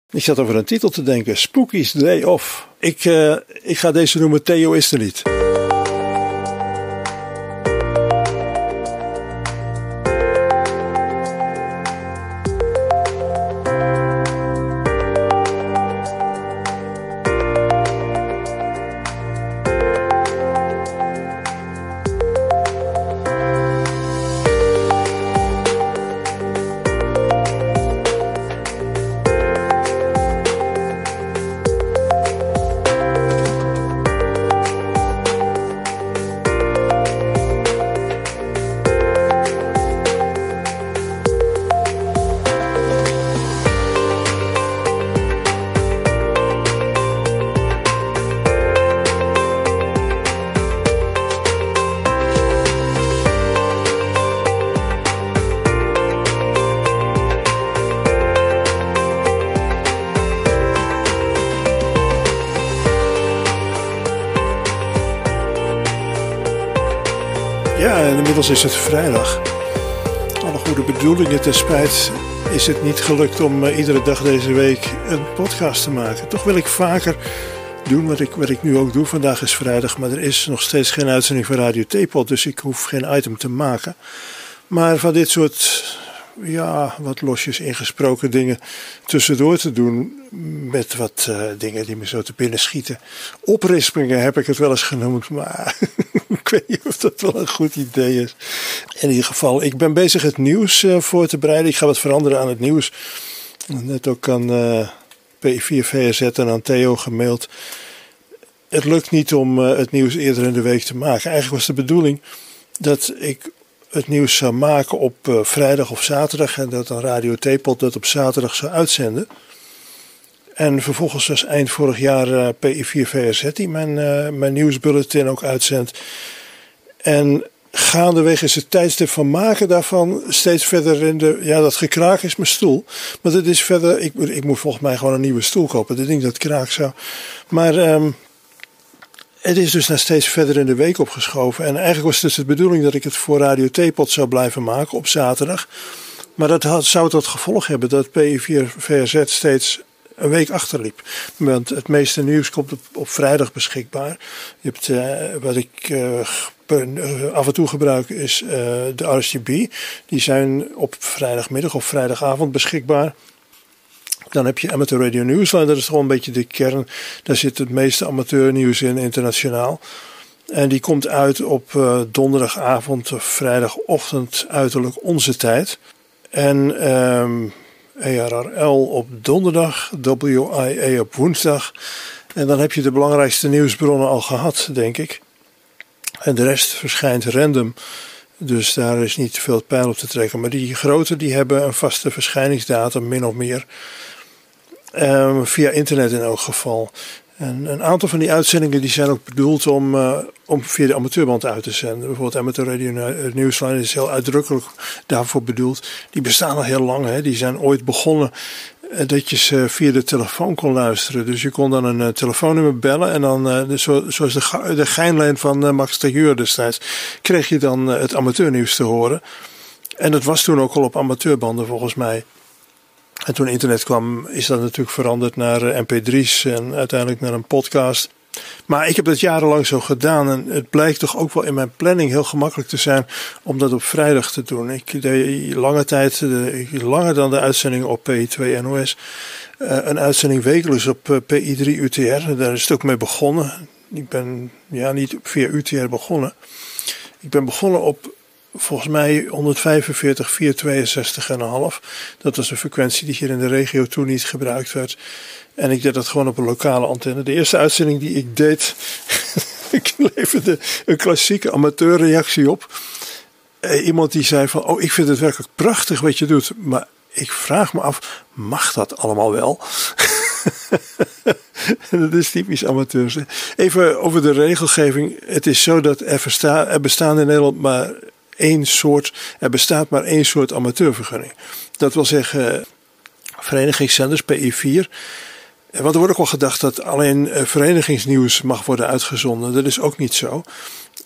Ik zat over een titel te denken. Spooky's Day Off. Ik ga deze noemen Theo is er niet. Ja, en inmiddels is het vrijdag. Alle goede bedoelingen ten spijt is het niet gelukt om iedere dag deze week een podcast te maken. Toch wil ik vaker doen wat ik nu ook doe. Vandaag is vrijdag, maar er is nog steeds geen uitzending van Radio Theepot, dus ik hoef geen item te maken. Maar van dit soort, ja, wat losjes ingesproken dingen tussendoor te doen met wat dingen die me zo te binnen schieten. Oprispingen heb ik het wel eens genoemd, maar ik weet niet of dat wel een goed idee is. In ieder geval, ik ben bezig het nieuws voor te bereiden. Ik ga wat veranderen aan het nieuws. Net ook aan P4VZ en aan Theo gemaild. Het lukt niet om het nieuws eerder in de week te maken. Eigenlijk was de bedoeling dat ik het nieuws zou maken op vrijdag of zaterdag. En dat dan Radio Theepot dat op zaterdag zou uitzenden. En vervolgens was eind vorig jaar PI4VRZ die mijn nieuwsbulletin ook uitzendt. En gaandeweg is het tijdstip van maken daarvan steeds verder in de... Ja, dat gekraak is mijn stoel. Maar het is verder... Ik moet volgens mij gewoon een nieuwe stoel kopen. Dat ding dat kraak zou. Maar het is dus naar steeds verder in de week opgeschoven. En eigenlijk was het dus de bedoeling dat ik het voor Radio Theepot zou blijven maken op zaterdag. Maar dat zou tot gevolg hebben dat PI4VRZ steeds een week achterliep. Want het meeste nieuws komt op vrijdag beschikbaar. Je hebt, wat ik af en toe gebruik is de RSTB. Die zijn op vrijdagmiddag of vrijdagavond beschikbaar. Dan heb je Amateur Radio Newsline, dat is gewoon een beetje de kern. Daar zit het meeste amateurnieuws in, internationaal. En die komt uit op donderdagavond of vrijdagochtend, uiterlijk onze tijd. En ERRL op donderdag, WIA op woensdag. En dan heb je de belangrijkste nieuwsbronnen al gehad, denk ik. En de rest verschijnt random. Dus daar is niet veel pijl op te trekken. Maar die grote die hebben een vaste verschijningsdatum, min of meer. Via internet in elk geval. En een aantal van die uitzendingen die zijn ook bedoeld om via de amateurband uit te zenden. Bijvoorbeeld Amateur Radio Newsline is heel uitdrukkelijk daarvoor bedoeld. Die bestaan al heel lang. Hè. Die zijn ooit begonnen dat je ze via de telefoon kon luisteren. Dus je kon dan een telefoonnummer bellen. En dan, zoals de Geinlijn van Max Taguur destijds, kreeg je dan het amateurnieuws te horen. En dat was toen ook al op amateurbanden volgens mij. En toen internet kwam is dat natuurlijk veranderd naar mp3's en uiteindelijk naar een podcast. Maar ik heb dat jarenlang zo gedaan en het blijkt toch ook wel in mijn planning heel gemakkelijk te zijn om dat op vrijdag te doen. Ik deed lange tijd, langer dan de uitzending op PI2 NOS, een uitzending wekelijks op PI3 UTR. Daar is het ook mee begonnen. Ik ben niet via UTR begonnen. Ik ben begonnen op volgens mij 145, 462,5. Dat was een frequentie die hier in de regio toen niet gebruikt werd. En ik deed dat gewoon op een lokale antenne. De eerste uitzending die ik deed, ik leverde een klassieke amateurreactie op. Iemand die zei van, ik vind het werkelijk prachtig wat je doet. Maar ik vraag me af, mag dat allemaal wel? Dat is typisch amateurs. Even over de regelgeving. Het is zo dat er bestaan in Nederland maar er bestaat maar één soort amateurvergunning. Dat wil zeggen verenigingszenders, PI4. Want er wordt ook wel gedacht dat alleen verenigingsnieuws mag worden uitgezonden. Dat is ook niet zo.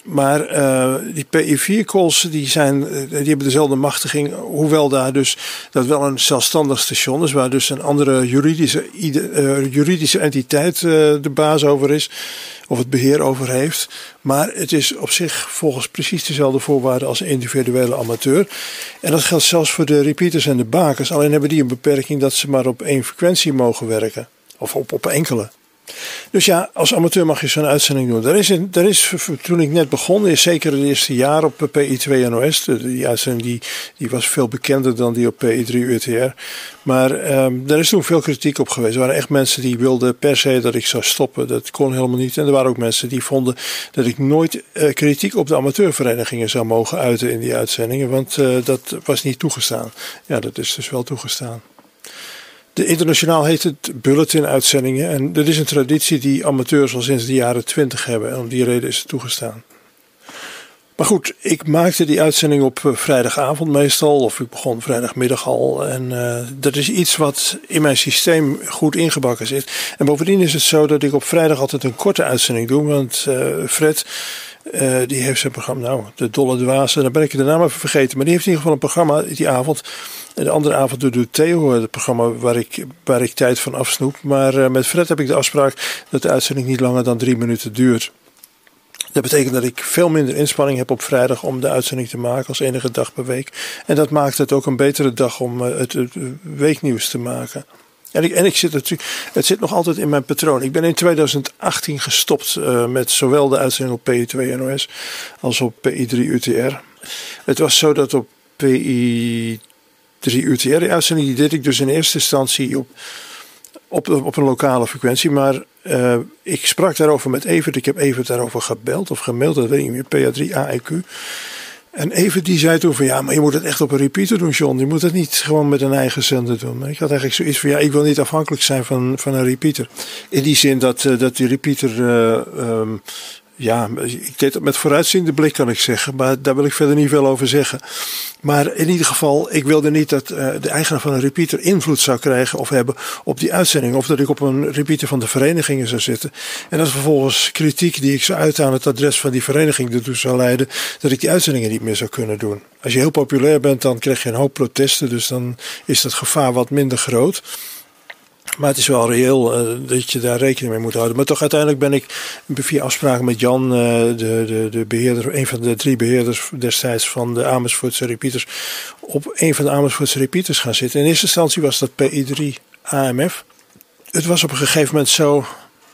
Maar die PI4-calls die hebben dezelfde machtiging. Hoewel daar dus dat wel een zelfstandig station is. Waar dus een andere juridische entiteit de baas over is. Of het beheer over heeft. Maar het is op zich volgens precies dezelfde voorwaarden als een individuele amateur. En dat geldt zelfs voor de repeaters en de bakers. Alleen hebben die een beperking dat ze maar op één frequentie mogen werken. Of op enkele. Dus ja, als amateur mag je zo'n uitzending doen. Er is toen ik net begon, zeker het eerste jaar op PI2 NOS. Die uitzending die was veel bekender dan die op PI3 UTR. Maar er is toen veel kritiek op geweest. Er waren echt mensen die wilden per se dat ik zou stoppen. Dat kon helemaal niet. En er waren ook mensen die vonden dat ik nooit kritiek op de amateurverenigingen zou mogen uiten in die uitzendingen. Want dat was niet toegestaan. Ja, dat is dus wel toegestaan. De internationaal heet het bulletin-uitzendingen. En dat is een traditie die amateurs al sinds de jaren 20 hebben. En om die reden is het toegestaan. Maar goed, ik maakte die uitzending op vrijdagavond meestal. Of ik begon vrijdagmiddag al. En dat is iets wat in mijn systeem goed ingebakken zit. En bovendien is het zo dat ik op vrijdag altijd een korte uitzending doe. Want Fred, die heeft zijn programma, de Dolle Dwazen. Daar ben ik de naam even vergeten. Maar die heeft in ieder geval een programma die avond. En de andere avond doet Theo, het programma waar ik tijd van afsnoep. Maar met Fred heb ik de afspraak dat de uitzending niet langer dan 3 minuten duurt. Dat betekent dat ik veel minder inspanning heb op vrijdag om de uitzending te maken als enige dag per week. En dat maakt het ook een betere dag om het weeknieuws te maken. En ik zit natuurlijk, het zit nog altijd in mijn patroon. Ik ben in 2018 gestopt met zowel de uitzending op PI2 NOS als op PI3 UTR. Het was zo dat op PI3 UTR, die uitzending die deed ik dus in eerste instantie op een lokale frequentie. Maar ik sprak daarover met Evert. Ik heb Evert daarover gebeld of gemaild, dat weet ik niet meer, PA3 AEQ. En Evert die zei toen van ja, maar je moet het echt op een repeater doen, John. Je moet het niet gewoon met een eigen zender doen. Ik had eigenlijk zoiets van ja, ik wil niet afhankelijk zijn van een repeater. In die zin dat die repeater... ja, ik deed het met vooruitziende blik kan ik zeggen. Maar daar wil ik verder niet veel over zeggen. Maar in ieder geval, ik wilde niet dat de eigenaar van een repeater invloed zou krijgen of hebben op die uitzending. Of dat ik op een repeater van de verenigingen zou zitten. En dat vervolgens kritiek die ik zou uiten aan het adres van die vereniging ertoe zou leiden dat ik die uitzendingen niet meer zou kunnen doen. Als je heel populair bent, dan krijg je een hoop protesten. Dus dan is dat gevaar wat minder groot. Maar het is wel reëel dat je daar rekening mee moet houden. Maar toch uiteindelijk ben ik via afspraken met Jan, de beheerder, een van de 3 beheerders destijds van de Amersfoortse repeaters, op een van de Amersfoortse repeaters gaan zitten. In eerste instantie was dat PI3 AMF. Het was op een gegeven moment zo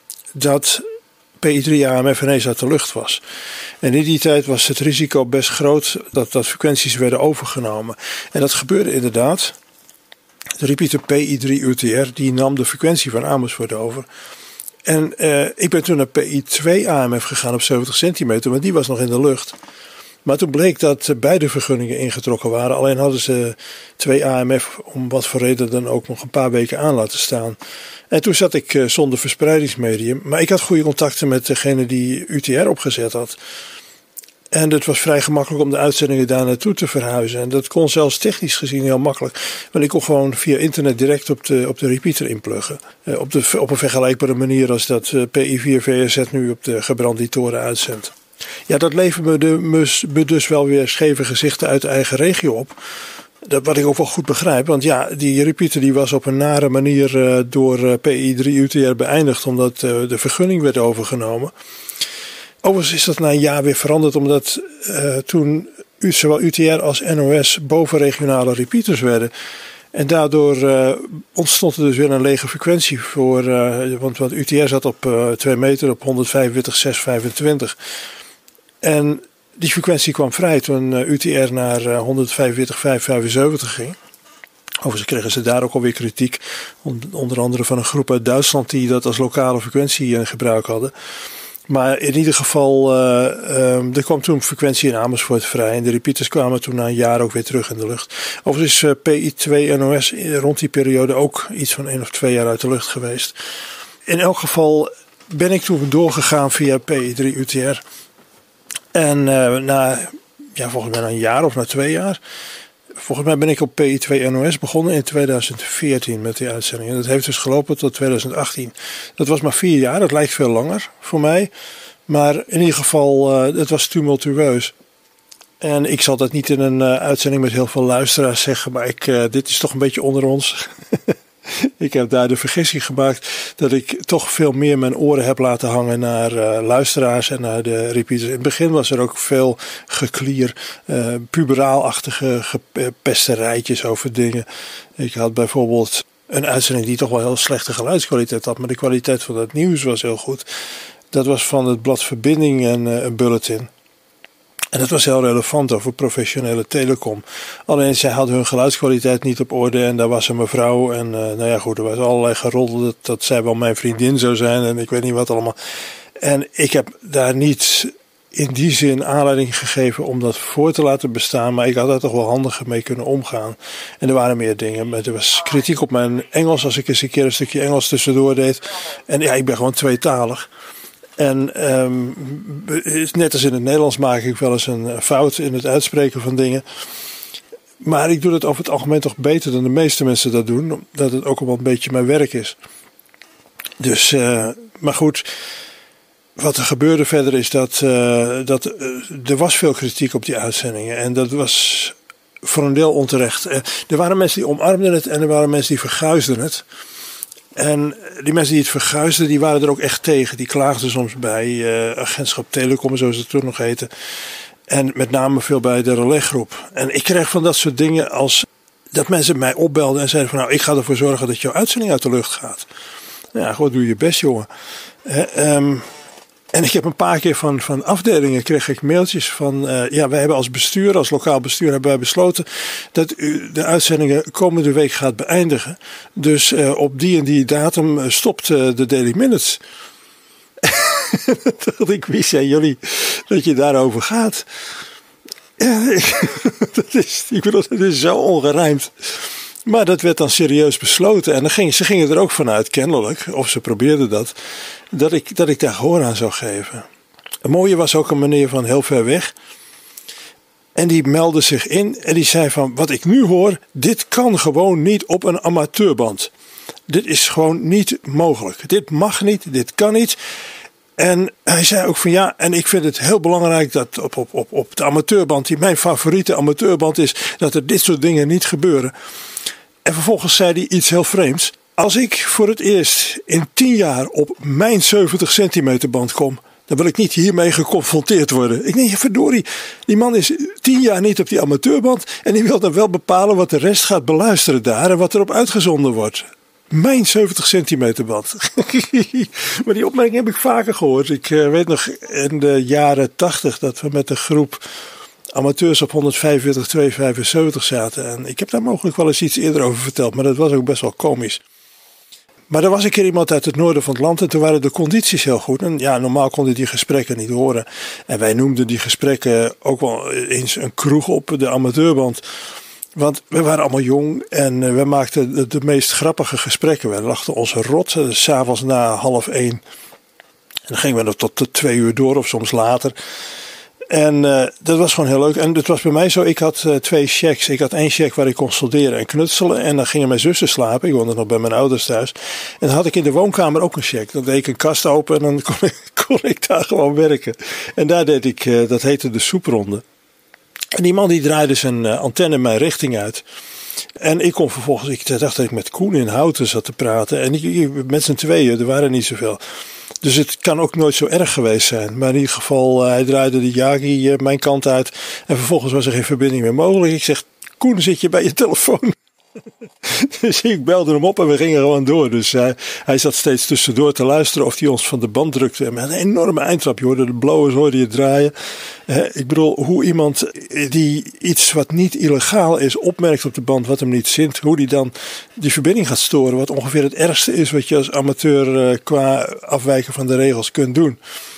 dat PI3 AMF ineens uit de lucht was. En in die tijd was het risico best groot dat frequenties werden overgenomen. En dat gebeurde inderdaad. De repeater PI3 UTR die nam de frequentie van Amersfoort over. En ik ben toen naar PI2 AMF gegaan op 70 centimeter, maar die was nog in de lucht. Maar toen bleek dat beide vergunningen ingetrokken waren. Alleen hadden ze 2 AMF om wat voor reden dan ook nog een paar weken aan laten staan. En toen zat ik zonder verspreidingsmedium. Maar ik had goede contacten met degene die UTR opgezet had. En het was vrij gemakkelijk om de uitzendingen daar naartoe te verhuizen. En dat kon zelfs technisch gezien heel makkelijk. Want ik kon gewoon via internet direct op de repeater inpluggen. Op een vergelijkbare manier als dat PI4 VSZ nu op de gebranditoren uitzendt. Ja, dat levert me dus wel weer scheve gezichten uit de eigen regio op. Wat ik ook wel goed begrijp. Want ja, die repeater die was op een nare manier door PI3 UTR beëindigd. Omdat de vergunning werd overgenomen. Overigens is dat na een jaar weer veranderd. Omdat toen zowel UTR als NOS bovenregionale repeaters werden. En daardoor ontstond er dus weer een lege frequentie voor. Want UTR zat op 2 meter op 145.625. En die frequentie kwam vrij toen UTR naar 145.575 ging. Overigens kregen ze daar ook alweer kritiek. Onder andere van een groep uit Duitsland die dat als lokale frequentie in gebruik hadden. Maar in ieder geval, er kwam toen frequentie in Amersfoort vrij. En de repeaters kwamen toen na een jaar ook weer terug in de lucht. Overigens is PI2 NOS rond die periode ook iets van 1 of 2 jaar uit de lucht geweest. In elk geval ben ik toen doorgegaan via PI3 UTR. En volgens mij na een jaar of na 2 jaar. Volgens mij ben ik op PI2 NOS begonnen in 2014 met die uitzending. En dat heeft dus gelopen tot 2018. Dat was maar 4 jaar, dat lijkt veel langer voor mij. Maar in ieder geval, het was tumultueus. En ik zal dat niet in een uitzending met heel veel luisteraars zeggen, maar dit is toch een beetje onder ons. Ik heb daar de vergissing gemaakt dat ik toch veel meer mijn oren heb laten hangen naar luisteraars en naar de repeaters. In het begin was er ook veel geklier, puberaalachtige pesterijtjes over dingen. Ik had bijvoorbeeld een uitzending die toch wel heel slechte geluidskwaliteit had, maar de kwaliteit van het nieuws was heel goed. Dat was van het blad Verbinding en een bulletin. En dat was heel relevant over professionele telecom. Alleen zij hadden hun geluidskwaliteit niet op orde en daar was een mevrouw. En er was allerlei geroddel dat zij wel mijn vriendin zou zijn en ik weet niet wat allemaal. En ik heb daar niet in die zin aanleiding gegeven om dat voor te laten bestaan. Maar ik had daar toch wel handiger mee kunnen omgaan. En er waren meer dingen. Er was kritiek op mijn Engels als ik eens een keer een stukje Engels tussendoor deed. En ja, ik ben gewoon tweetalig. En net als in het Nederlands maak ik wel eens een fout in het uitspreken van dingen. Maar ik doe dat over het algemeen toch beter dan de meeste mensen dat doen. Omdat het ook wel een beetje mijn werk is. Dus, maar goed. Wat er gebeurde verder is dat er was veel kritiek op die uitzendingen. En dat was voor een deel onterecht. Er waren mensen die omarmden het en er waren mensen die verguisden het. En die mensen die het verguisden, die waren er ook echt tegen. Die klaagden soms bij agentschap Telecom, zoals het toen nog heette. En met name veel bij de relaygroep. En ik kreeg van dat soort dingen als dat mensen mij opbelden en zeiden van nou, ik ga ervoor zorgen dat jouw uitzending uit de lucht gaat. Ja, goed, doe je best, jongen. En ik heb een paar keer van afdelingen kreeg ik mailtjes van wij hebben als bestuur, als lokaal bestuur hebben wij besloten dat u de uitzendingen komende week gaat beëindigen. Dus op die en die datum stopt de Daily Minutes. Toen dacht ik, wie zijn jullie dat je daarover gaat? Ja, ik bedoel, dat is zo ongerijmd. Maar dat werd dan serieus besloten. En ze gingen er ook vanuit, kennelijk, of ze probeerden dat ik daar gehoor aan zou geven. Een mooie was ook een meneer van heel ver weg. En die meldde zich in en die zei van, wat ik nu hoor, dit kan gewoon niet op een amateurband. Dit is gewoon niet mogelijk. Dit mag niet, dit kan niet. En hij zei ook van ja, en ik vind het heel belangrijk dat op de amateurband, die mijn favoriete amateurband is, dat er dit soort dingen niet gebeuren. En vervolgens zei hij iets heel vreemds. Als ik voor het eerst in 10 jaar op mijn 70 centimeter band kom, dan wil ik niet hiermee geconfronteerd worden. Ik denk, verdorie, die man is 10 jaar niet op die amateurband en die wil dan wel bepalen wat de rest gaat beluisteren daar en wat erop uitgezonden wordt. Mijn 70 centimeter band. Maar die opmerking heb ik vaker gehoord. Ik weet nog in de jaren 80 dat we met een groep amateurs op 145, 275 zaten. En ik heb daar mogelijk wel eens iets eerder over verteld, maar dat was ook best wel komisch. Maar er was een keer iemand uit het noorden van het land en toen waren de condities heel goed. En ja, normaal kon hij die gesprekken niet horen. En wij noemden die gesprekken ook wel eens een kroeg op de amateurband. Want we waren allemaal jong en we maakten de meest grappige gesprekken. We lachten ons rot, 's avonds na 12:30. En dan gingen we nog tot de 2 uur door of soms later. En dat was gewoon heel leuk. En het was bij mij zo, ik had 2 checks. Ik had 1 check waar ik kon solderen en knutselen. En dan gingen mijn zussen slapen. Ik woonde nog bij mijn ouders thuis. En dan had ik in de woonkamer ook een check. Dan deed ik een kast open en dan kon ik daar gewoon werken. En daar deed ik, dat heette de soepronde. En die man die draaide zijn antenne mijn richting uit. En ik kon vervolgens, ik dacht dat ik met Koen in Houten zat te praten. En met z'n tweeën, er waren niet zoveel. Dus het kan ook nooit zo erg geweest zijn. Maar in ieder geval, hij draaide de Yagi mijn kant uit. En vervolgens was er geen verbinding meer mogelijk. Ik zeg, Koen, zit je bij je telefoon? Dus ik belde hem op en we gingen gewoon door. Dus hij zat steeds tussendoor te luisteren of hij ons van de band drukte. En met een enorme eindtrap. Je hoorde de blowers, hoorde je draaien. Ik bedoel, hoe iemand die iets wat niet illegaal is opmerkt op de band, wat hem niet zint, hoe die dan die verbinding gaat storen. Wat ongeveer het ergste is wat je als amateur qua afwijken van de regels kunt doen.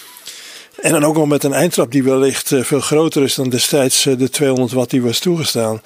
En dan ook nog met een eindtrap die wellicht veel groter is dan destijds de 200 watt die was toegestaan.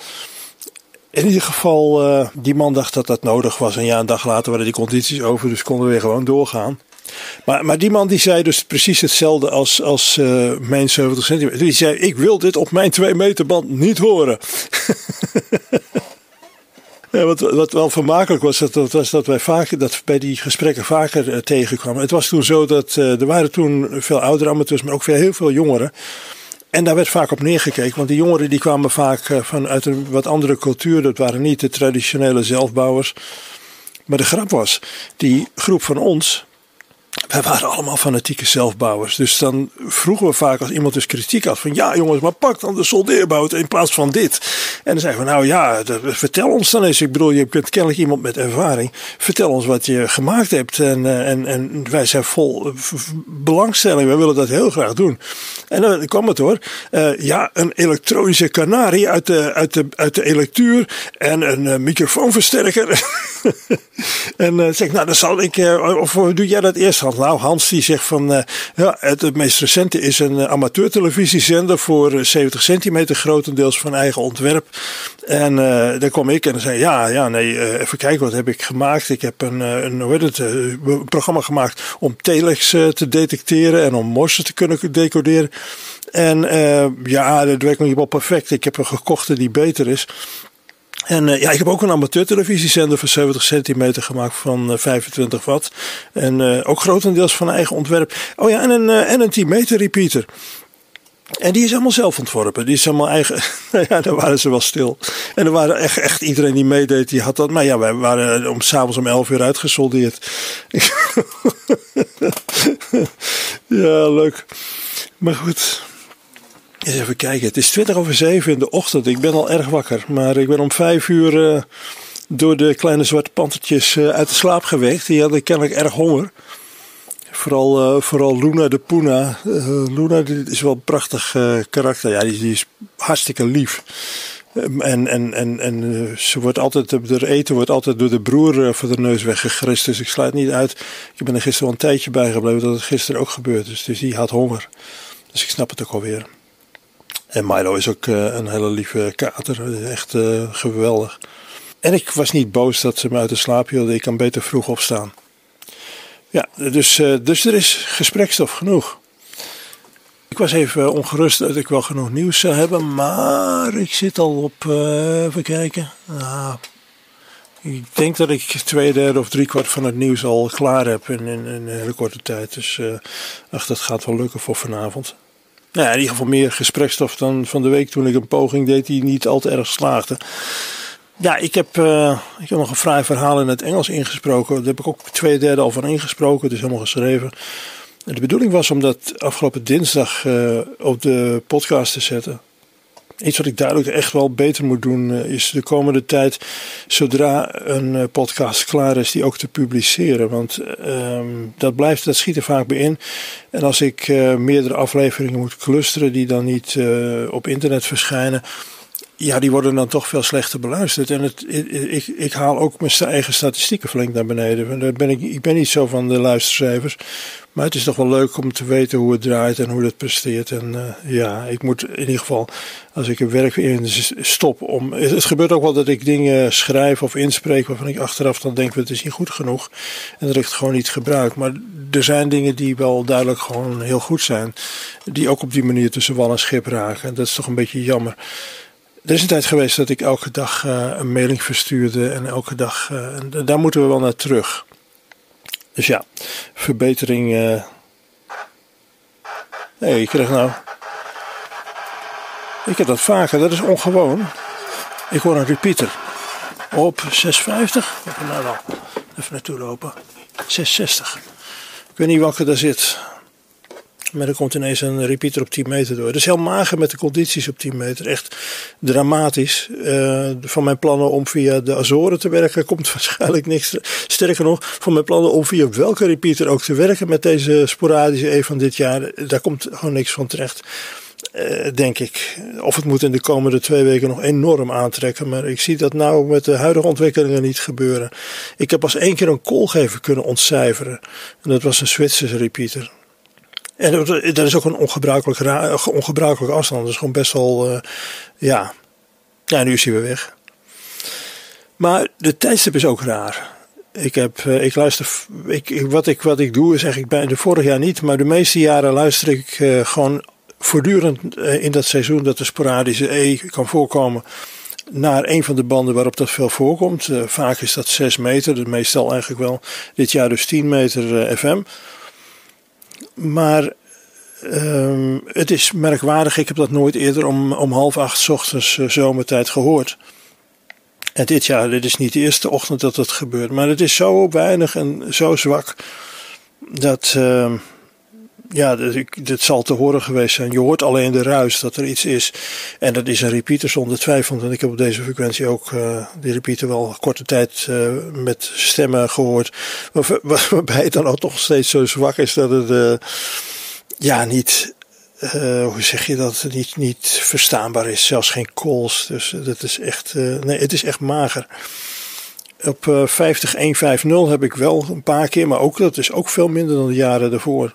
In ieder geval, die man dacht dat dat nodig was. En ja, een dag later waren die condities over, dus konden we weer gewoon doorgaan. Maar die man die zei dus precies hetzelfde als mijn 70 centimeter. Die zei, ik wil dit op mijn 2 meter band niet horen. Ja, wat wel vermakelijk was, dat wij bij die gesprekken vaker tegenkwamen. Het was toen zo dat er waren toen veel oudere amateurs, maar ook heel veel jongeren. En daar werd vaak op neergekeken, want die jongeren die kwamen vaak vanuit een wat andere cultuur. Dat waren niet de traditionele zelfbouwers. Maar de grap was, die groep van ons, wij waren allemaal fanatieke zelfbouwers. Dus dan vroegen we vaak als iemand dus kritiek had van ja jongens, maar pak dan de soldeerbout in plaats van dit. En dan zeiden we nou ja, vertel ons dan eens. Ik bedoel, je bent kennelijk iemand met ervaring. Vertel ons wat je gemaakt hebt. En wij zijn vol belangstelling. Wij willen dat heel graag doen. En dan kwam het hoor. Ja, een elektronische kanarie uit de electuur. En een microfoonversterker. En zeg ik, nou dan zal ik, of doe jij dat eerst? Nou, Hans die zegt van, ja, het meest recente is een amateurtelevisiezender voor 70 centimeter, grotendeels van eigen ontwerp. En dan kom ik en dan zei even kijken, wat heb ik gemaakt? Ik heb een programma gemaakt om telex te detecteren en om morsen te kunnen decoderen. En dat werkt nog niet wel perfect. Ik heb een gekochte die beter is. En ik heb ook een amateurtelevisiezender van 70 centimeter gemaakt van 25 watt. En ook grotendeels van eigen ontwerp. Oh ja, en een 10 meter repeater. En die is allemaal zelf ontworpen. Die is allemaal eigen. Ja, daar waren ze wel stil. En er waren echt iedereen die meedeed, die had dat. Maar ja, wij waren s'avonds om 11 uur uitgesoldeerd. Ja, leuk. Maar goed. Eens even kijken. Het is 7:20 in de ochtend. Ik ben al erg wakker. Maar ik ben om 5 uur door de kleine zwarte pantertjes uit de slaap gewekt. Die hadden kennelijk erg honger. Vooral Luna de Puna. Luna is wel een prachtig karakter. Ja, die is hartstikke lief. En ze wordt altijd, haar eten wordt altijd door de broer voor de neus weggegrist. Dus ik sluit niet uit. Ik ben er gisteren wel een tijdje bij gebleven dat het gisteren ook gebeurd is. Dus die had honger. Dus ik snap het ook alweer. En Milo is ook een hele lieve kater. Echt geweldig. En ik was niet boos dat ze me uit de slaap hielden. Ik kan beter vroeg opstaan. Ja, dus er is gesprekstof genoeg. Ik was even ongerust dat ik wel genoeg nieuws zou hebben. Maar ik zit al op, even kijken. Ik denk dat ik 2/3 of 3/4 van het nieuws al klaar heb in een hele korte tijd. Dus dat gaat wel lukken voor vanavond. Nou ja, in ieder geval meer gesprekstof dan van de week toen ik een poging deed die niet al te erg slaagde. Ja, ik heb nog een fraai verhaal in het Engels ingesproken. Daar heb ik ook 2/3 al van ingesproken, dus helemaal geschreven. En de bedoeling was om dat afgelopen dinsdag op de podcast te zetten. Iets wat ik duidelijk echt wel beter moet doen is de komende tijd, zodra een podcast klaar is, die ook te publiceren. Want dat schiet er vaak bij in. En als ik meerdere afleveringen moet clusteren die dan niet op internet verschijnen, ja, die worden dan toch veel slechter beluisterd. En ik haal ook mijn eigen statistieken flink naar beneden. Ik ben niet zo van de luistercijfers. Maar het is toch wel leuk om te weten hoe het draait en hoe het presteert. En ik moet in ieder geval, als ik er werk in stop het gebeurt ook wel dat ik dingen schrijf of inspreek waarvan ik achteraf dan denk, het is niet goed genoeg. En dat ik het gewoon niet gebruik. Maar er zijn dingen die wel duidelijk gewoon heel goed zijn. Die ook op die manier tussen wal en schip raken. En dat is toch een beetje jammer. Er is een tijd geweest dat ik elke dag een mailing verstuurde. En elke dag, daar moeten we wel naar terug. Dus ja, verbetering. Ik heb dat vaker, dat is ongewoon. Ik hoor een repeater op 650. Nou dan, even naartoe lopen. 660. Ik weet niet welke daar zit. Maar er komt ineens een repeater op 10 meter door. Dat is heel mager met de condities op 10 meter. Echt dramatisch. Van mijn plannen om via de Azoren te werken komt waarschijnlijk niks. Sterker nog, van mijn plannen om via welke repeater ook te werken met deze sporadische van dit jaar. Daar komt gewoon niks van terecht. Denk ik. Of het moet in de komende 2 weken nog enorm aantrekken. Maar ik zie dat nou met de huidige ontwikkelingen niet gebeuren. Ik heb pas 1 keer een koolgever kunnen ontcijferen. En dat was een Zwitserse repeater. En dat is ook een ongebruikelijke afstand. Dat is gewoon best wel, ja, nu is hij weer weg. Maar de tijdstip is ook raar. Wat ik doe is eigenlijk bij de vorig jaar niet. Maar de meeste jaren luister ik gewoon voortdurend in dat seizoen dat de sporadische kan voorkomen naar een van de banden waarop dat veel voorkomt. Vaak is dat 6 meter, meestal eigenlijk wel dit jaar dus 10 meter FM. Maar het is merkwaardig, ik heb dat nooit eerder om 7:30 ochtends zomertijd gehoord. En dit jaar, dit is niet de eerste ochtend dat het gebeurt, maar het is zo weinig en zo zwak dat... dit zal te horen geweest zijn. Je hoort alleen de ruis dat er iets is. En dat is een repeater zonder twijfel. En ik heb op deze frequentie ook die repeater wel korte tijd met stemmen gehoord. Waarbij het dan ook toch steeds zo zwak is dat het niet... hoe zeg je dat? Niet verstaanbaar is. Zelfs geen calls. Dus dat is echt... het is echt mager. Op 50150 heb ik wel een paar keer. Maar ook dat is ook veel minder dan de jaren daarvoor.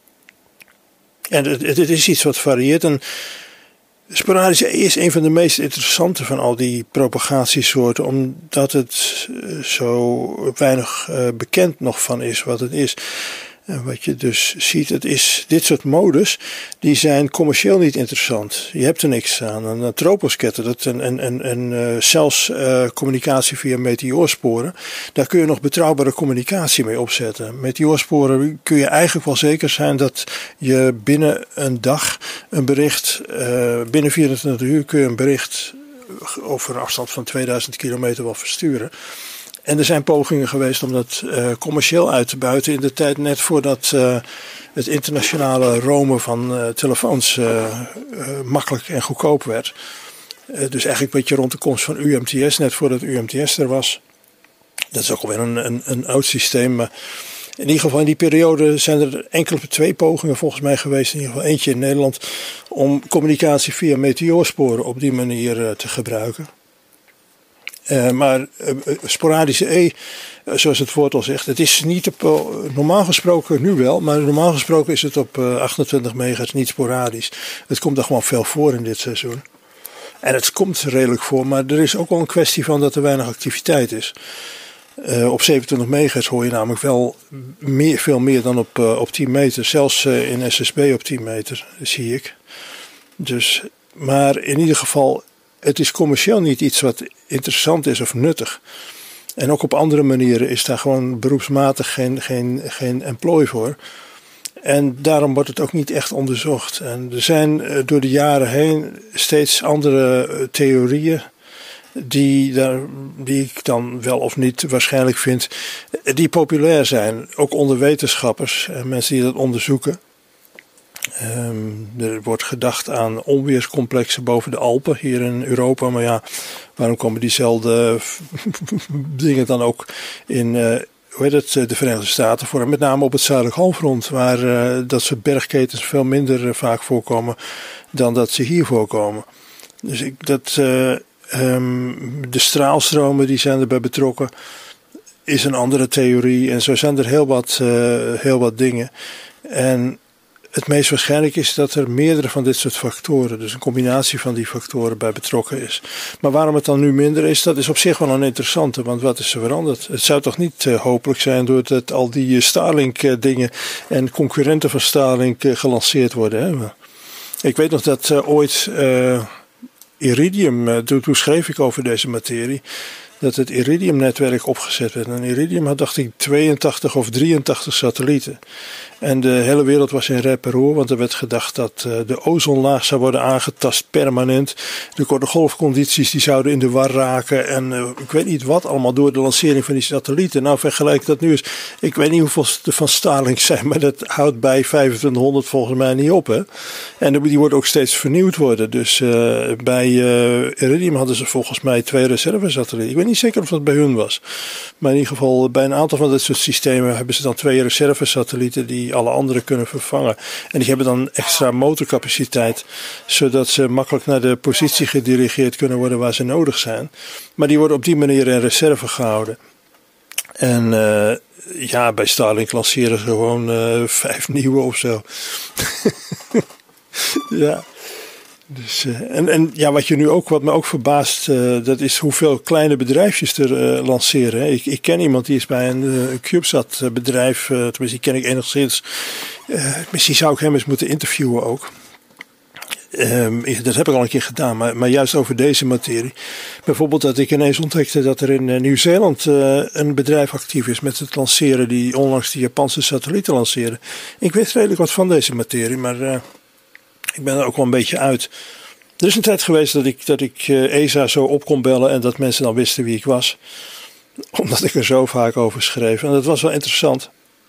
En het is iets wat varieert. En sporadische E is een van de meest interessante van al die propagatiesoorten. Omdat het zo weinig bekend nog van is wat het is. En wat je dus ziet, het is dit soort modes, die zijn commercieel niet interessant. Je hebt er niks aan. Een troposcatter en zelfs communicatie via meteoorsporen, daar kun je nog betrouwbare communicatie mee opzetten. Meteoorsporen kun je eigenlijk wel zeker zijn dat je binnen een dag een bericht, binnen 24 uur kun je een bericht over een afstand van 2000 kilometer wel versturen. En er zijn pogingen geweest om dat commercieel uit te buiten in de tijd net voordat het internationale roamen van telefoons makkelijk en goedkoop werd. Dus eigenlijk een beetje rond de komst van UMTS, net voordat UMTS er was. Dat is ook alweer een oud systeem. Maar in ieder geval in die periode zijn er twee pogingen volgens mij geweest. In ieder geval eentje in Nederland om communicatie via meteoorsporen op die manier te gebruiken. Maar sporadische E, zoals het woord al zegt, het is niet normaal gesproken nu wel, maar normaal gesproken is het op 28 megahertz niet sporadisch. Het komt er gewoon veel voor in dit seizoen. En het komt redelijk voor, maar er is ook wel een kwestie van dat er weinig activiteit is. Op 27 megahertz hoor je namelijk wel veel meer dan op 10 meter. Zelfs in SSB op 10 meter zie ik. Dus, maar in ieder geval, het is commercieel niet iets wat interessant is of nuttig. En ook op andere manieren is daar gewoon beroepsmatig geen employ voor. En daarom wordt het ook niet echt onderzocht. En er zijn door de jaren heen steeds andere theorieën die ik dan wel of niet waarschijnlijk vind, die populair zijn. Ook onder wetenschappers en mensen die dat onderzoeken. Er wordt gedacht aan onweerscomplexen boven de Alpen hier in Europa. Maar ja, waarom komen diezelfde dingen dan ook in de Verenigde Staten voor? En met name op het zuidelijk halfrond, waar dat soort bergketens veel minder vaak voorkomen dan dat ze hier voorkomen. Dus de straalstromen die zijn erbij betrokken, is een andere theorie. En zo zijn er heel wat dingen. En het meest waarschijnlijk is dat er meerdere van dit soort factoren, dus een combinatie van die factoren bij betrokken is. Maar waarom het dan nu minder is, dat is op zich wel een interessante, want wat is er veranderd? Het zou toch niet hopelijk zijn doordat al die Starlink dingen en concurrenten van Starlink gelanceerd worden. Hè? Ik weet nog dat ooit Iridium, toen schreef ik over deze materie, dat het Iridium-netwerk opgezet werd. En Iridium had, dacht ik, 82 of 83 satellieten. En de hele wereld was in rep en roer, want er werd gedacht dat de ozonlaag zou worden aangetast permanent. De korte golfcondities die zouden in de war raken. En ik weet niet wat allemaal door de lancering van die satellieten. Nou, vergelijk dat nu eens. Ik weet niet hoeveel er van Starlink zijn, maar dat houdt bij 2500 volgens mij niet op. Hè? En die wordt ook steeds vernieuwd worden. Dus bij Iridium hadden ze volgens mij 2 reservesatellieten. Ik weet niet zeker of dat bij hun was. Maar in ieder geval, bij een aantal van dit soort systemen hebben ze dan 2 reservesatellieten die alle andere kunnen vervangen. En die hebben dan extra motorcapaciteit, zodat ze makkelijk naar de positie gedirigeerd kunnen worden waar ze nodig zijn. Maar die worden op die manier in reserve gehouden. En bij Starlink lanceren ze gewoon 5 nieuwe of zo. Ja. Dus, wat je nu ook, wat me ook verbaast, dat is hoeveel kleine bedrijfjes er lanceren. Hè. Ik ken iemand die is bij een CubeSat bedrijf, tenminste die ken ik enigszins. Misschien zou ik hem eens moeten interviewen ook. Dat heb ik al een keer gedaan, maar juist over deze materie. Bijvoorbeeld dat ik ineens ontdekte dat er in Nieuw-Zeeland een bedrijf actief is met het lanceren, die onlangs die Japanse satellieten lanceerden. Ik weet redelijk wat van deze materie, maar ik ben er ook wel een beetje uit. Er is een tijd geweest dat ik ESA zo op kon bellen en dat mensen dan wisten wie ik was. Omdat ik er zo vaak over schreef. En dat was wel interessant.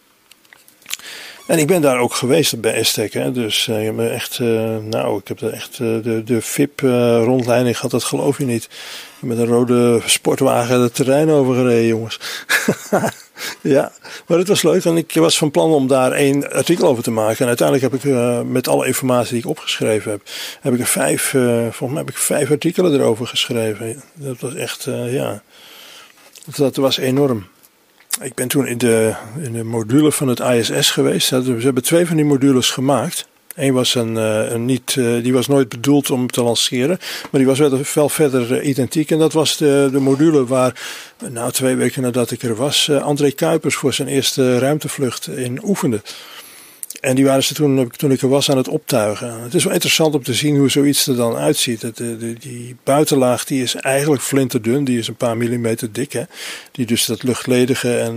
En ik ben daar ook geweest bij Aztec. Hè. Dus ik heb echt, ik heb echt de VIP-rondleiding gehad, dat geloof je niet. Met een rode sportwagen het terrein overgereden, jongens. Ja, maar het was leuk. En ik was van plan om daar 1 artikel over te maken. En uiteindelijk heb ik met alle informatie die ik opgeschreven heb ik er 5 artikelen erover geschreven. Dat was echt, dat was enorm. Ik ben toen in de module van het ISS geweest. Ze hebben 2 van die modules gemaakt. Eén was die was nooit bedoeld om te lanceren. Maar die was wel verder identiek. En dat was de module waar, 2 weken nadat ik er was, André Kuipers voor zijn eerste ruimtevlucht in oefende. En die waren ze toen ik er was aan het optuigen. Het is wel interessant om te zien hoe zoiets er dan uitziet. Die buitenlaag die is eigenlijk flinterdun. Die is een paar millimeter dik. Hè? Die dus dat luchtledige en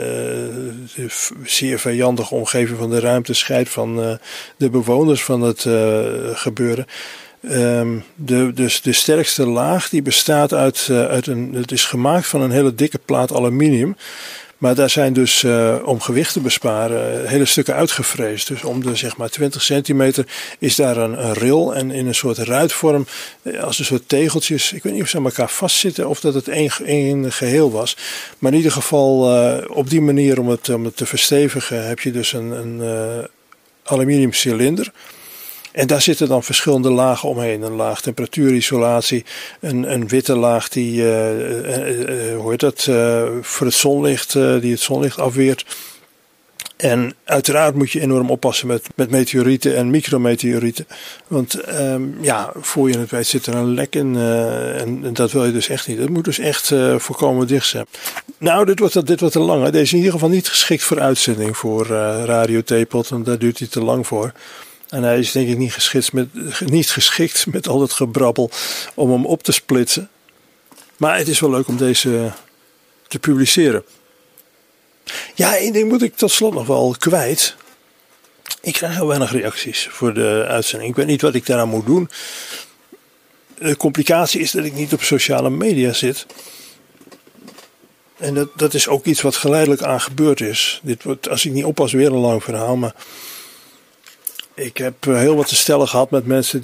zeer vijandige omgeving van de ruimte scheidt van de bewoners van het gebeuren. Dus de sterkste laag die bestaat uit het is gemaakt van een hele dikke plaat aluminium. Maar daar zijn dus, om gewicht te besparen, hele stukken uitgevreesd. Dus om de 20 centimeter is daar een rail en in een soort ruitvorm, als een soort tegeltjes. Ik weet niet of ze aan elkaar vastzitten of dat het één geheel was. Maar in ieder geval, op die manier om het te verstevigen, heb je dus een aluminium cilinder. En daar zitten dan verschillende lagen omheen. Een laag temperatuurisolatie, een witte laag die, voor het zonlicht, die het zonlicht afweert. En uiteraard moet je enorm oppassen met meteorieten en micrometeorieten. Want voor je het weet zit er een lek in en dat wil je dus echt niet. Dat moet dus echt voorkomen dicht zijn. Nou, dit wordt te lang. Hè. Deze is in ieder geval niet geschikt voor uitzending voor Radio Theepot, want daar duurt hij te lang voor. En hij is denk ik niet geschikt met al dat gebrabbel om hem op te splitsen. Maar het is wel leuk om deze te publiceren. Ja, één ding moet ik tot slot nog wel kwijt. Ik krijg heel weinig reacties voor de uitzending. Ik weet niet wat ik daaraan moet doen. De complicatie is dat ik niet op sociale media zit. En dat is ook iets wat geleidelijk aan gebeurd is. Dit wordt, als ik niet oppas, weer een lang verhaal. Maar ik heb heel wat te stellen gehad met mensen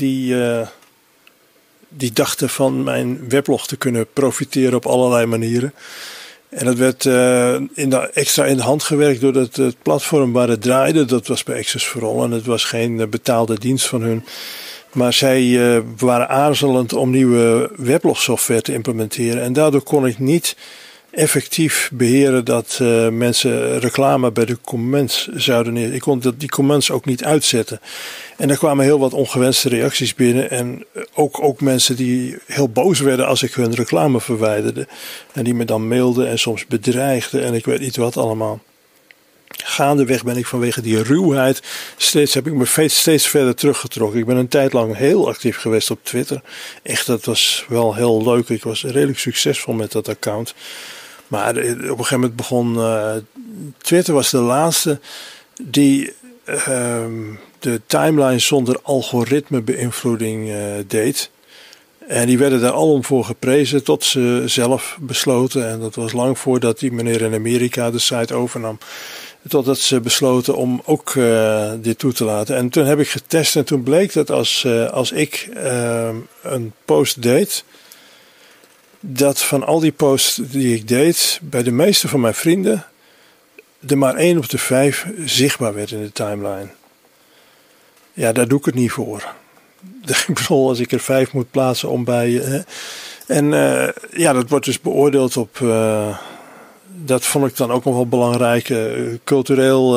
die dachten van mijn weblog te kunnen profiteren op allerlei manieren. En dat werd extra in de hand gewerkt door het platform waar het draaide. Dat was bij Access for All en het was geen betaalde dienst van hun. Maar zij waren aarzelend om nieuwe weblogsoftware te implementeren. En daardoor kon ik niet effectief beheren dat mensen reclame bij de comments zouden neer. Ik kon die comments ook niet uitzetten. En er kwamen heel wat ongewenste reacties binnen. En ook mensen die heel boos werden als ik hun reclame verwijderde. En die me dan mailden en soms bedreigden en ik weet niet wat allemaal. Gaandeweg ben ik vanwege die ruwheid heb ik me steeds verder teruggetrokken. Ik ben een tijd lang heel actief geweest op Twitter. Echt, dat was wel heel leuk. Ik was redelijk succesvol met dat account. Maar op een gegeven moment begon Twitter was de laatste die de timeline zonder algoritme beïnvloeding deed. En die werden daar alom voor geprezen tot ze zelf besloten. En dat was lang voordat die meneer in Amerika de site overnam. Totdat ze besloten om ook dit toe te laten. En toen heb ik getest en toen bleek dat als ik een post deed, dat van al die posts die ik deed, bij de meeste van mijn vrienden, er maar 1 op de 5 zichtbaar werd in de timeline. Ja, daar doe ik het niet voor. Ik bedoel, als ik er 5 moet plaatsen om bij... dat wordt dus beoordeeld op... dat vond ik dan ook nog wel belangrijk. Cultureel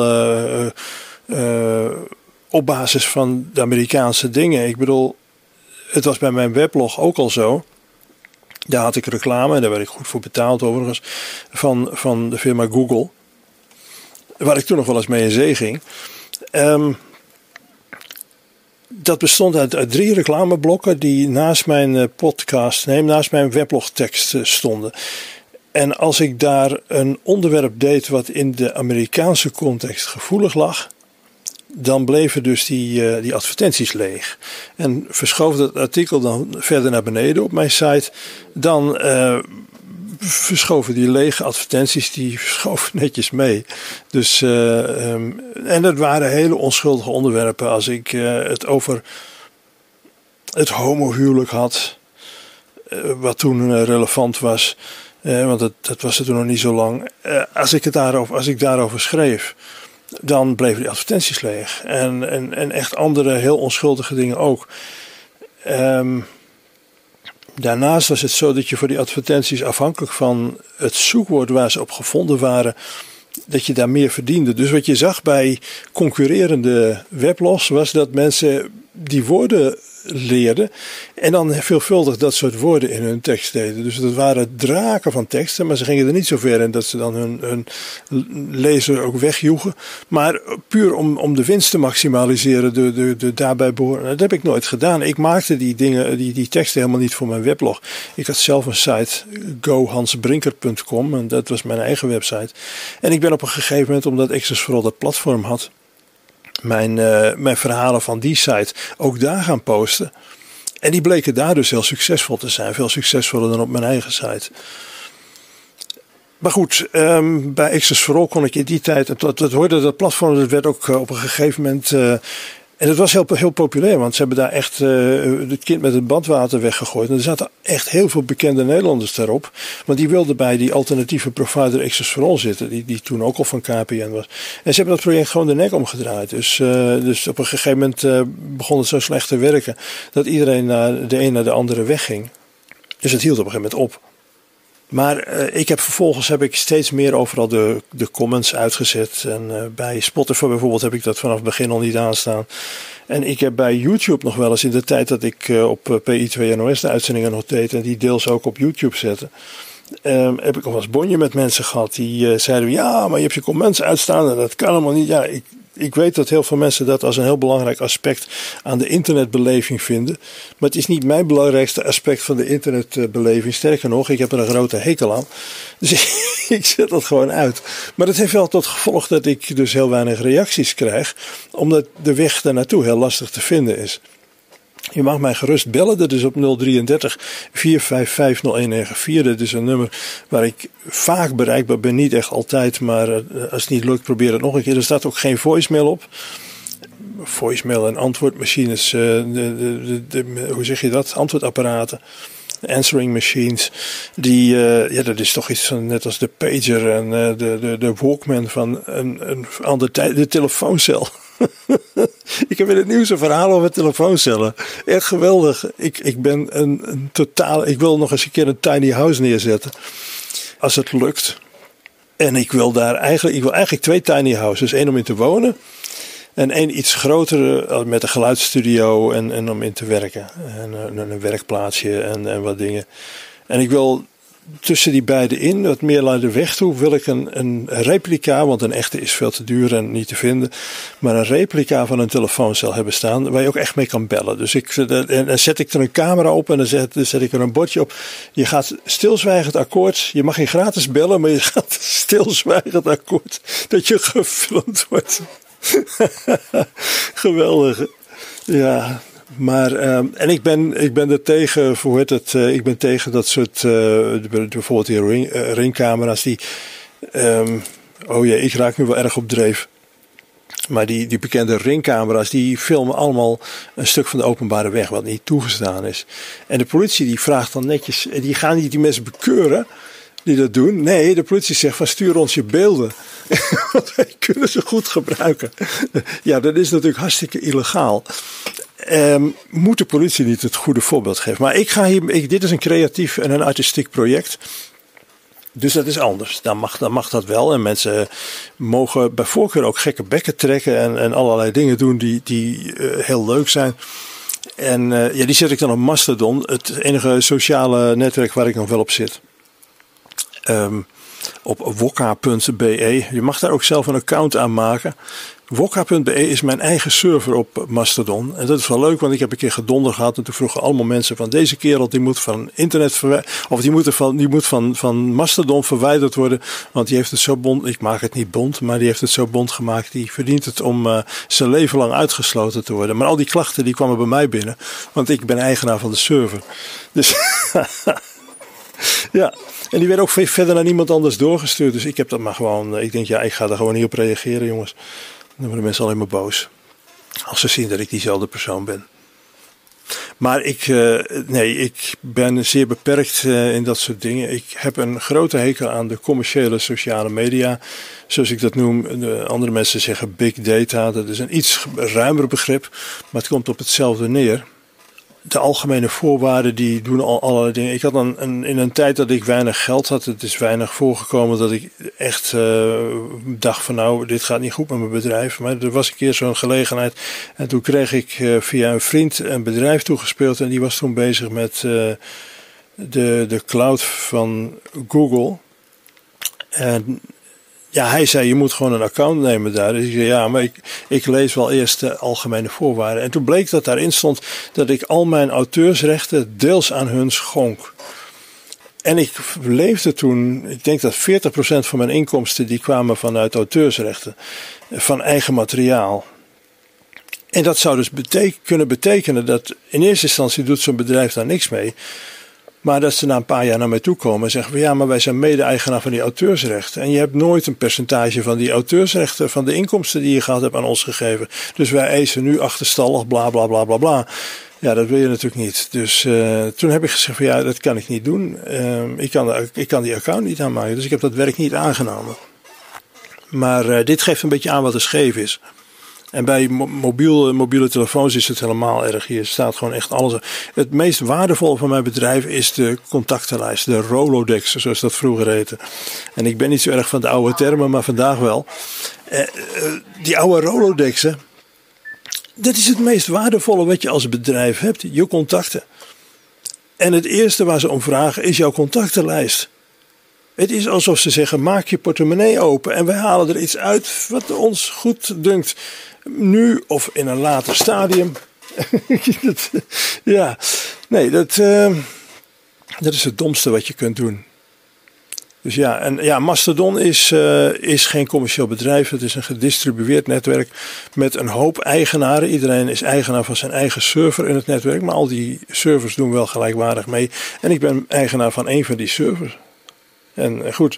op basis van de Amerikaanse dingen. Ik bedoel, het was bij mijn weblog ook al zo. Daar had ik reclame, en daar werd ik goed voor betaald overigens, van de firma Google. Waar ik toen nog wel eens mee in zee ging. Dat bestond uit 3 reclameblokken die naast mijn naast mijn weblogtekst stonden. En als ik daar een onderwerp deed wat in de Amerikaanse context gevoelig lag, dan bleven dus die advertenties leeg. En verschoof dat artikel dan verder naar beneden op mijn site, dan verschoven die lege advertenties, die verschoven netjes mee. Dus, en dat waren hele onschuldige onderwerpen. Als ik het over het homohuwelijk had, wat toen relevant was, want dat was er toen nog niet zo lang. Als ik daarover schreef, dan bleven die advertenties leeg. En echt andere heel onschuldige dingen ook. Daarnaast was het zo dat je voor die advertenties, afhankelijk van het zoekwoord waar ze op gevonden waren, dat je daar meer verdiende. Dus wat je zag bij concurrerende weblogs was dat mensen die woorden leerden en dan veelvuldig dat soort woorden in hun tekst deden. Dus dat waren draken van teksten, maar ze gingen er niet zo ver in dat ze dan hun lezer ook wegjoegen. Maar puur om de winst te maximaliseren, de daarbij behoren. Dat heb ik nooit gedaan. Ik maakte die dingen, die teksten helemaal niet voor mijn weblog. Ik had zelf een site, gohansbrinker.com, en dat was mijn eigen website. En ik ben op een gegeven moment, omdat Access for All dat platform had, mijn verhalen van die site ook daar gaan posten. En die bleken daar dus heel succesvol te zijn. Veel succesvoller dan op mijn eigen site. Maar goed, bij Access for All kon ik in die tijd, dat hoorde dat platform, dat werd ook op een gegeven moment, en het was heel populair, want ze hebben daar echt het kind met het badwater weggegooid. En er zaten echt heel veel bekende Nederlanders daarop. Want die wilden bij die alternatieve provider Access for All zitten, die toen ook al van KPN was. En ze hebben dat project gewoon de nek omgedraaid. Dus op een gegeven moment begon het zo slecht te werken dat iedereen de een naar de andere wegging. Dus het hield op een gegeven moment op. Maar vervolgens heb ik steeds meer overal de comments uitgezet. En bij Spotify bijvoorbeeld heb ik dat vanaf het begin al niet aanstaan. En ik heb bij YouTube nog wel eens, in de tijd dat ik op PI2NOS de uitzendingen nog deed en die deels ook op YouTube zette, heb ik al eens bonje met mensen gehad die zeiden, ja, maar je hebt je comments uitstaan en dat kan helemaal niet. Ja, ik weet dat heel veel mensen dat als een heel belangrijk aspect aan de internetbeleving vinden. Maar het is niet mijn belangrijkste aspect van de internetbeleving. Sterker nog, ik heb er een grote hekel aan. Dus ik zet dat gewoon uit. Maar dat heeft wel tot gevolg dat ik dus heel weinig reacties krijg. Omdat de weg daar naartoe heel lastig te vinden is. Je mag mij gerust bellen, dat is op 033 455 0194. Dat is een nummer waar ik vaak bereikbaar ben, niet echt altijd, maar als het niet lukt, probeer het nog een keer. Er staat ook geen voicemail op. Voicemail en antwoordmachines, hoe zeg je dat? Antwoordapparaten, answering machines, dat is toch iets van, net als de pager en de Walkman van een andere tijd, de telefooncel. Ik heb in het nieuws een verhaal over telefooncellen. Echt geweldig. Ik ben een totaal. Ik wil nog eens een keer een tiny house neerzetten. Als het lukt. En ik wil eigenlijk 2 tiny houses. 1 om in te wonen. En 1 iets grotere met een geluidsstudio en om in te werken. En een werkplaatsje en wat dingen. En ik wil tussen die beide in, wat meer naar de weg toe, wil ik een replica, want een echte is veel te duur en niet te vinden, maar een replica van een telefooncel hebben staan waar je ook echt mee kan bellen. Dus dan zet ik er een camera op en dan zet ik er een bordje op. Je gaat stilzwijgend akkoord. Je mag geen gratis bellen, maar je gaat stilzwijgend akkoord dat je gefilmd wordt. Geweldig. Ja. Maar, en ik ben er tegen, ik ben tegen dat soort, bijvoorbeeld die ringcamera's die, ik raak nu wel erg op dreef. Maar die bekende ringcamera's, die filmen allemaal een stuk van de openbare weg, wat niet toegestaan is. En de politie die vraagt dan netjes, die gaan niet die mensen bekeuren die dat doen. Nee, de politie zegt van stuur ons je beelden. Want wij kunnen ze goed gebruiken. Ja, dat is natuurlijk hartstikke illegaal. Moet de politie niet het goede voorbeeld geven. Maar dit is een creatief en een artistiek project. Dus dat is anders. Dan mag dat wel. En mensen mogen bij voorkeur ook gekke bekken trekken en allerlei dingen doen die heel leuk zijn. En die zet ik dan op Mastodon. Het enige sociale netwerk waar ik nog wel op zit. op wokka.be. Je mag daar ook zelf een account aan maken. Wokka.be is mijn eigen server op Mastodon. En dat is wel leuk, want ik heb een keer gedonder gehad. En toen vroegen allemaal mensen van deze kerel die moet van internet die moet van Mastodon verwijderd worden. Want die heeft het zo bond, ik maak het niet bond, maar die heeft het zo bond gemaakt. Die verdient het om zijn leven lang uitgesloten te worden. Maar al die klachten die kwamen bij mij binnen. Want ik ben eigenaar van de server. Dus ja, en die werd ook verder naar niemand anders doorgestuurd. Dus ik heb dat maar gewoon, ik denk ik ga er gewoon niet op reageren, jongens. Dan worden mensen alleen maar boos. Als ze zien dat ik diezelfde persoon ben. Maar ik ben zeer beperkt in dat soort dingen. Ik heb een grote hekel aan de commerciële sociale media. Zoals ik dat noem. De andere mensen zeggen big data. Dat is een iets ruimer begrip. Maar het komt op hetzelfde neer. De algemene voorwaarden die doen al allerlei dingen. Ik had in een tijd dat ik weinig geld had. Het is weinig voorgekomen dat ik echt dacht van nou, dit gaat niet goed met mijn bedrijf. Maar er was een keer zo'n gelegenheid. En toen kreeg ik via een vriend een bedrijf toegespeeld. En die was toen bezig met de cloud van Google. En ja, hij zei, je moet gewoon een account nemen daar. Dus ik zei, ja, maar ik lees wel eerst de algemene voorwaarden. En toen bleek dat daarin stond dat ik al mijn auteursrechten deels aan hun schonk. En ik leefde toen, ik denk dat 40% van mijn inkomsten die kwamen vanuit auteursrechten. Van eigen materiaal. En dat zou dus kunnen betekenen dat in eerste instantie doet zo'n bedrijf daar niks mee. Maar dat ze na een paar jaar naar mij toe komen en zeggen van ja, maar wij zijn mede-eigenaar van die auteursrechten. En je hebt nooit een percentage van die auteursrechten, van de inkomsten die je gehad hebt aan ons gegeven. Dus wij eisen nu achterstallig, bla bla bla bla bla. Ja, dat wil je natuurlijk niet. Dus toen heb ik gezegd van ja, dat kan ik niet doen. Ik kan die account niet aanmaken. Dus ik heb dat werk niet aangenomen. Maar dit geeft een beetje aan wat er scheef is. En bij mobiele telefoons is het helemaal erg. Hier staat gewoon echt alles. Het meest waardevolle van mijn bedrijf is de contactenlijst. De Rolodex, zoals dat vroeger heette. En ik ben niet zo erg van de oude termen, maar vandaag wel. Die oude Rolodexen. Dat is het meest waardevolle wat je als bedrijf hebt. Je contacten. En het eerste waar ze om vragen is jouw contactenlijst. Het is alsof ze zeggen, maak je portemonnee open en wij halen er iets uit wat ons goed dunkt. Nu of in een later stadium. Ja, nee, dat is het domste wat je kunt doen. Dus ja, en ja, Mastodon is geen commercieel bedrijf. Het is een gedistribueerd netwerk met een hoop eigenaren. Iedereen is eigenaar van zijn eigen server in het netwerk. Maar al die servers doen wel gelijkwaardig mee. En ik ben eigenaar van één van die servers. En goed.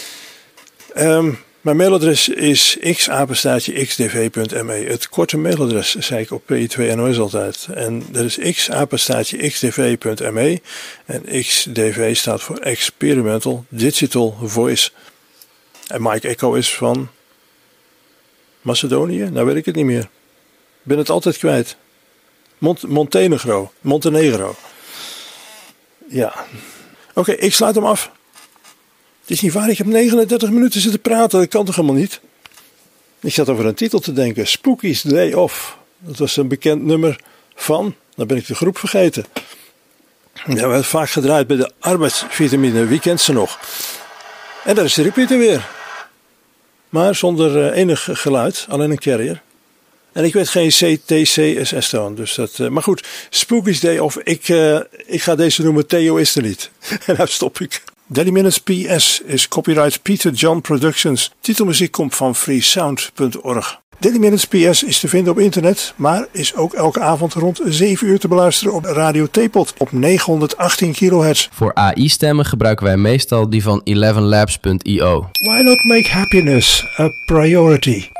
Mijn mailadres is x@xdv.me. Het korte mailadres zei ik op PI2NOS altijd. En dat is x@xdv.me. En XDV staat voor Experimental Digital Voice. En Mike Echo is van Macedonië? Nou weet ik het niet meer. Ik ben het altijd kwijt. Montenegro. Ja. Oké, ik sluit hem af. Het is niet waar, ik heb 39 minuten zitten praten. Dat kan toch helemaal niet? Ik zat over een titel te denken. Spooky's Day Off. Dat was een bekend nummer van... Dan ben ik de groep vergeten. Dat werd vaak gedraaid bij de arbeidsvitamine. Wie kent ze nog? En daar is de repeater weer. Maar zonder enig geluid. Alleen een carrier. En ik weet geen CTCSS toon. Dus dat, maar goed, Spooky's Day Off. Ik ga deze noemen Theo is er niet. En nou stop ik. Daily Minutes PS is copyright Peter John Productions. Titelmuziek komt van freesound.org. Daily Minutes PS is te vinden op internet, maar is ook elke avond rond 7 uur te beluisteren op Radio Teapot op 918 kHz. Voor AI-stemmen gebruiken wij meestal die van 11labs.io. Why not make happiness a priority?